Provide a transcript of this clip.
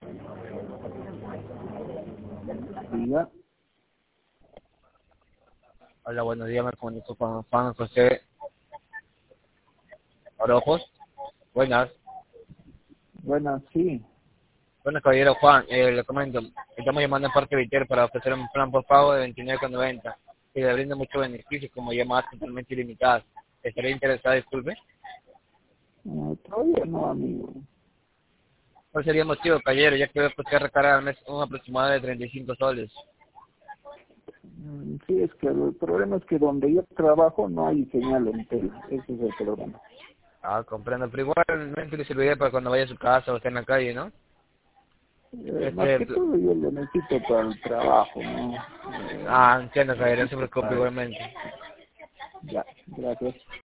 Diga. Hola, buenos días, me comunico con Juan José Orojos. Buenas. Bueno, sí. Bueno, caballero Juan, le comento, estamos llamando en Parque Viter para ofrecer un plan por pago de 29,90 que le brinda muchos beneficios como llamadas totalmente ilimitadas. ¿Estaría interesado, disculpe? Todavía no, amigo. ¿Cuál sería el motivo, caballero? Ya que usted recarga al mes un aproximado de 35 soles. Sí, es que el problema es que donde yo trabajo no hay señal en tele. Ese es el problema. Ah, comprendo, pero igualmente le serviría para cuando vaya a su casa o esté en la calle, ¿no? Más Este, que todo yo lo necesito para el trabajo, ¿no? entiendo, caballero, no se Necesito preocupe para eso. igualmente. Ya, gracias.